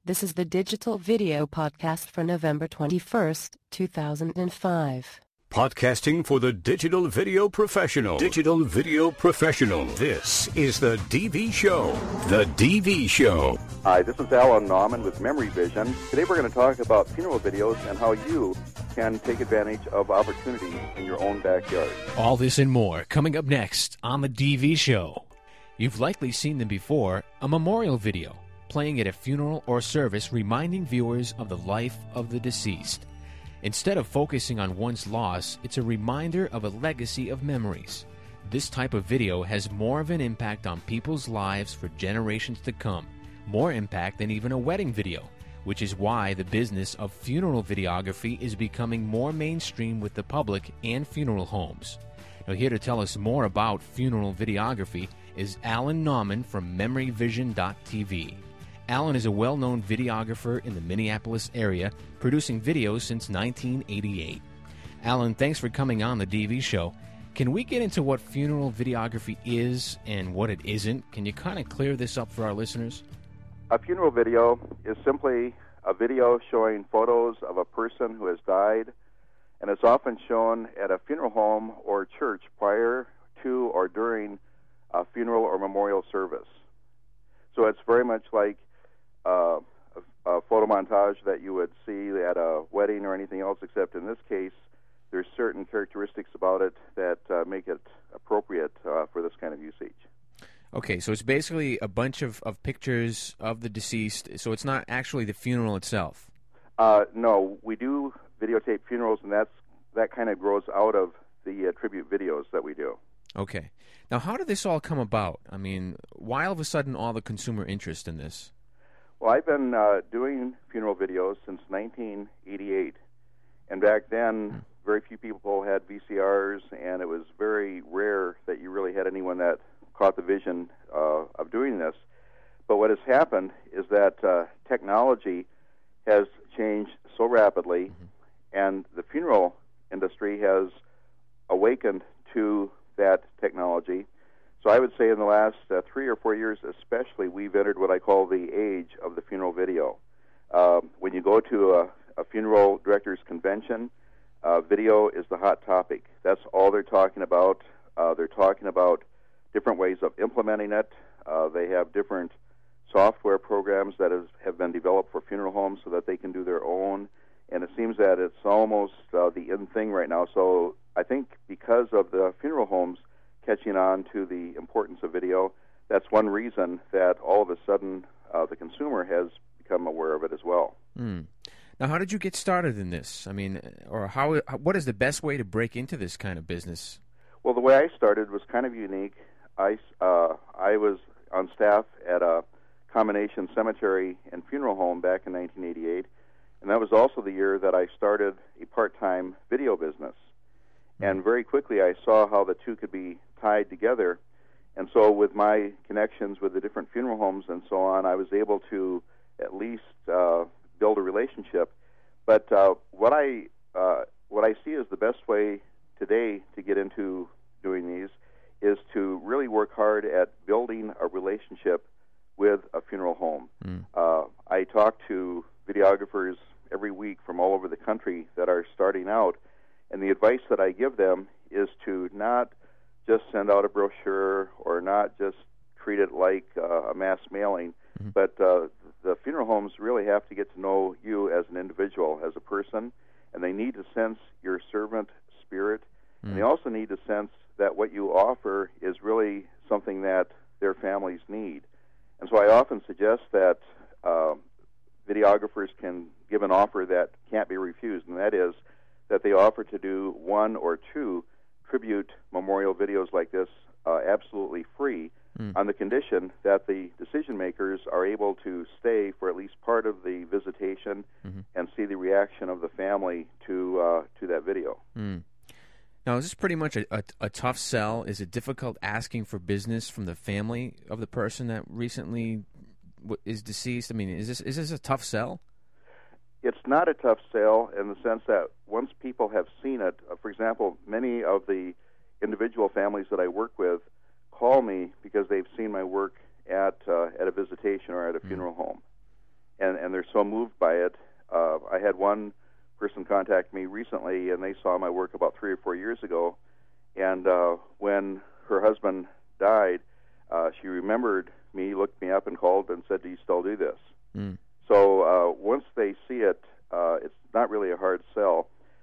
This is the Digital Video Podcast for November 21st, 2005. Podcasting for the digital video professional. Digital video professional. This is the DV Show. The DV Show. Hi, this is Alan Nauman with Memory Vision. Today we're going to talk about funeral videos and how you can take advantage of opportunities in your own backyard. All this and more coming up next on the DV Show. You've likely seen them before, a memorial video playing at a funeral or service reminding viewers of the life of the deceased. Instead of focusing on one's loss, it's a reminder of a legacy of memories. This type of video has more of an impact on people's lives for generations to come, more impact than even a wedding video, which is why the business of funeral videography is becoming more mainstream with the public and funeral homes. Now, here to tell us more about funeral videography is Alan Nauman from MemoryVision.tv. Alan is a well-known videographer in the Minneapolis area, producing videos since 1988. Alan, thanks for coming on the DV Show. Can we get into what funeral videography is and what it isn't? Can you kind of clear this up for our listeners? A funeral video is simply a video showing photos of a person who has died, and it's often shown at a funeral home or church prior to or during a funeral or memorial service. So it's very much like a photo montage that you would see at a wedding or anything else, except in this case, there's certain characteristics about it that make it appropriate for this kind of usage. Okay, so it's basically a bunch of pictures of the deceased, so it's not actually the funeral itself. No, we do videotape funerals, and that kind of grows out of the tribute videos that we do. Okay. Now, how did this all come about? I mean, why all of a sudden all the consumer interest in this? Well, I've been doing funeral videos since 1988, and back then, very few people had VCRs, and it was very rare that you really had anyone that caught the vision of doing this. But what has happened is that technology has changed so rapidly, and the funeral industry has awakened to that technology. So I would say in the last 3 or 4 years especially, we've entered what I call the age of the funeral video. When you go to a funeral directors convention, video is the hot topic. That's all they're talking about. They're talking about different ways of implementing it. They have different software programs that have been developed for funeral homes so that they can do their own. And it seems that it's almost the in thing right now. So I think because of the funeral homes catching on to the importance of video, that's one reason that all of a sudden the consumer has become aware of it as well. Now, how did you get started in this? I mean, or what is the best way to break into this kind of business? Well, the way I started was kind of unique. I was on staff at a combination cemetery and funeral home back in 1988, and that was also the year that I started a part-time video business. And very quickly I saw how the two could be tied together. And so with my connections with the different funeral homes and so on, I was able to at least build a relationship. But what I see as the best way today to get into doing these is to really work hard at building a relationship with a funeral home. I talk to videographers every week from all over the country that are starting out, and the advice that I give them is to not just send out a brochure or not just treat it like a mass mailing, but the funeral homes really have to get to know you as an individual, as a person, and they need to sense your servant spirit, and they also need to sense that what you offer is really something that their families need. And so I often suggest that videographers can give an offer that can't be refused, and that is that they offer to do 1 or 2 tribute memorial videos like this absolutely free on the condition that the decision makers are able to stay for at least part of the visitation and see the reaction of the family to that video. Now, is this pretty much a tough sell? Is it difficult asking for business from the family of the person that recently is deceased? I mean, is this a tough sell? It's not a tough sell in the sense that once people have seen it, for example, many of the individual families that I work with call me because they've seen my work at a visitation or at a funeral home. and they're so moved by it. I had one person contact me recently, and they saw my work about 3 or 4 years ago, and when her husband died, she remembered me, looked me up, and called and said, "Do you still do this?" Mm. So once they see it, it's not really a hard sell.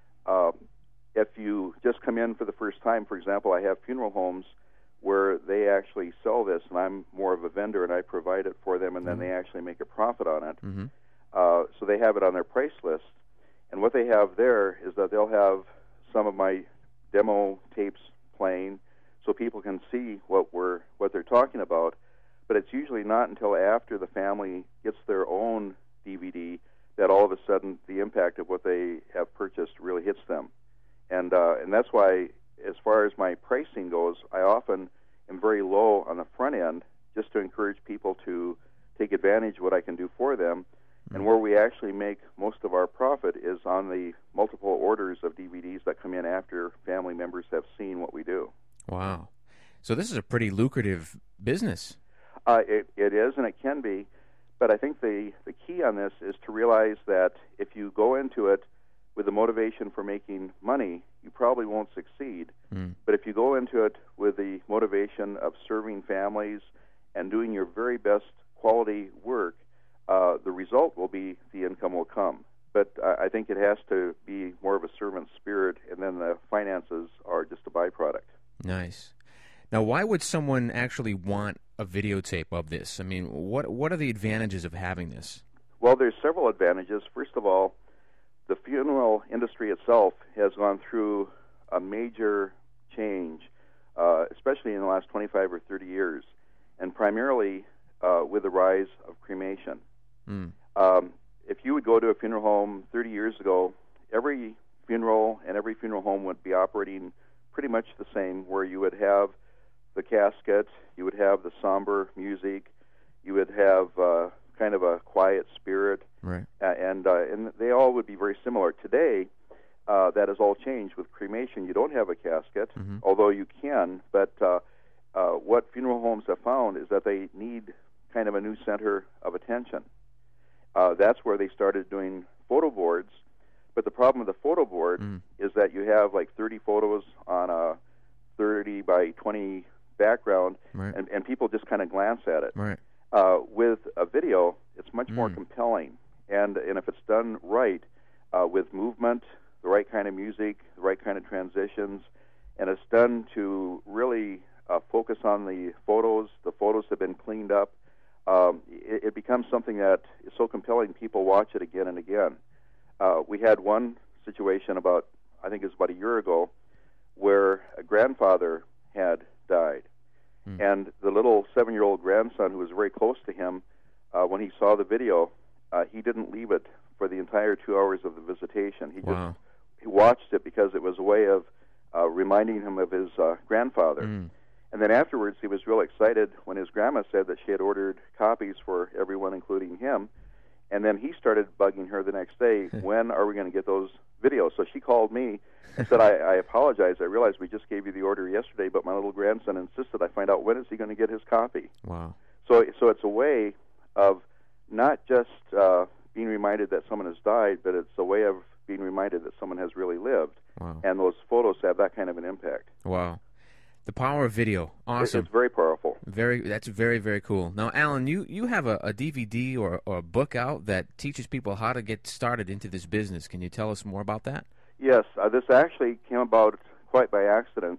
If you just come in for the first time, for example, I have funeral homes where they actually sell this, and I'm more of a vendor, and I provide it for them, and then they actually make a profit on it. Mm-hmm. So they have it on their price list. And what they have there is that they'll have some of my demo tapes playing so people can see what they're talking about. But it's usually not until after the family gets their own DVD that all of a sudden the impact of what they have purchased really hits them. And that's why, as far as my pricing goes, I often am very low on the front end just to encourage people to take advantage of what I can do for them. And where we actually make most of our profit is on the multiple orders of DVDs that come in after family members have seen what we do. Wow. So this is a pretty lucrative business. It is, and it can be. But I think the key on this is to realize that if you go into it with the motivation for making money, you probably won't succeed. But if you go into it with the motivation of serving families and doing your very best quality work, the result will be the income will come. But I think it has to be more of a servant spirit, and then the finances are just a byproduct. Nice. Now, why would someone actually want a videotape of this? I mean, what are the advantages of having this? Well, there's several advantages. First of all, the funeral industry itself has gone through a major change, especially in the last 25 or 30 years, and primarily with the rise of cremation. If you would go to a funeral home 30 years ago, every funeral and every funeral home would be operating pretty much the same, where you would have the casket, you would have the somber music, you would have kind of a quiet spirit, right? And they all would be very similar. Today, that has all changed. With cremation, you don't have a casket, although you can, but what funeral homes have found is that they need kind of a new center of attention. That's where they started doing photo boards. But the problem with the photo board is that you have like 30 photos on a 30 by 20 background, right. and people just kind of glance at it. Right. With a video, it's much more compelling. And if it's done right, with movement, the right kind of music, the right kind of transitions, and it's done to really focus on the photos have been cleaned up, it becomes something that is so compelling people watch it again and again. We had one situation about a year ago where a grandfather had died. And the little 7-year-old grandson, who was very close to him, when he saw the video, he didn't leave it for the entire 2 hours of the visitation. He watched it because it was a way of reminding him of his grandfather. And then afterwards, he was real excited when his grandma said that she had ordered copies for everyone, including him. And then he started bugging her the next day, when are we going to get those videos? So she called me and said, I apologize. I realized we just gave you the order yesterday, but my little grandson insisted I find out when is he going to get his copy. Wow. So it's a way of not just being reminded that someone has died, but it's a way of being reminded that someone has really lived. Wow. And those photos have that kind of an impact. Wow. The power of video. Awesome. It's very powerful. That's very, very cool. Now, Alan, you have a DVD or a book out that teaches people how to get started into this business. Can you tell us more about that? Yes. This actually came about quite by accident.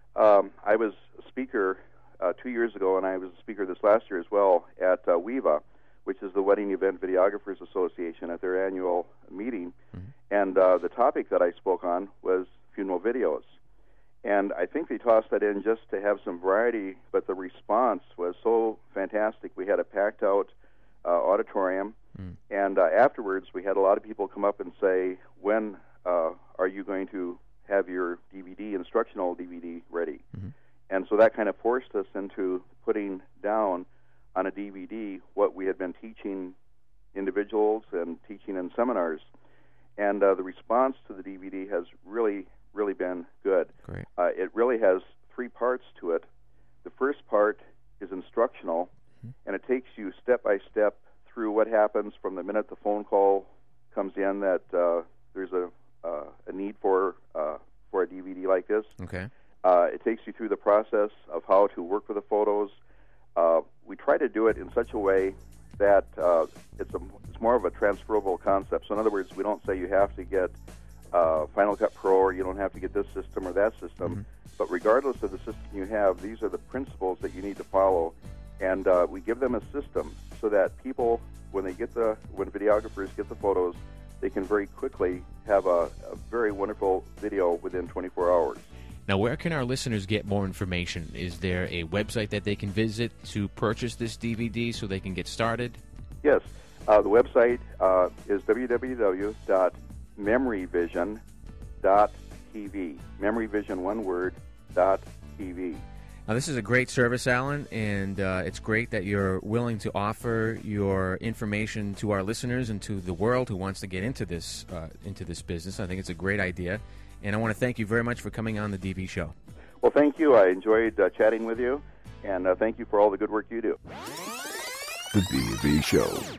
I was a speaker 2 years ago, and I was a speaker this last year as well at WEVA, which is the Wedding Event Videographers Association, at their annual meeting. And the topic that I spoke on was funeral videos. And I think they tossed that in just to have some variety, but the response was so fantastic. We had a packed-out auditorium, and afterwards we had a lot of people come up and say, when are you going to have your DVD, instructional DVD, ready? And so that kind of forced us into putting down on a DVD what we had been teaching individuals and teaching in seminars. And the response to the DVD has really been good. Great. It really has 3 parts to it. The first part is instructional, and it takes you step by step through what happens from the minute the phone call comes in that there's a need for a DVD like this. Okay. It takes you through the process of how to work with the photos. We try to do it in such a way that it's more of a transferable concept. So in other words, we don't say you have to get Final Cut Pro or you don't have to get this system or that system. But regardless of the system you have, these are the principles that you need to follow. And we give them a system so that people, when videographers get the photos, they can very quickly have a very wonderful video within 24 hours. Now, where can our listeners get more information? Is there a website that they can visit to purchase this DVD so they can get started? Yes. The website is www.memoryvision.tv. Memoryvision, one word, .tv. Now, this is a great service, Alan, and it's great that you're willing to offer your information to our listeners and to the world who wants to get into this business. I think it's a great idea, and I want to thank you very much for coming on the DV Show. Well, thank you. I enjoyed chatting with you, and thank you for all the good work you do. The DV Show.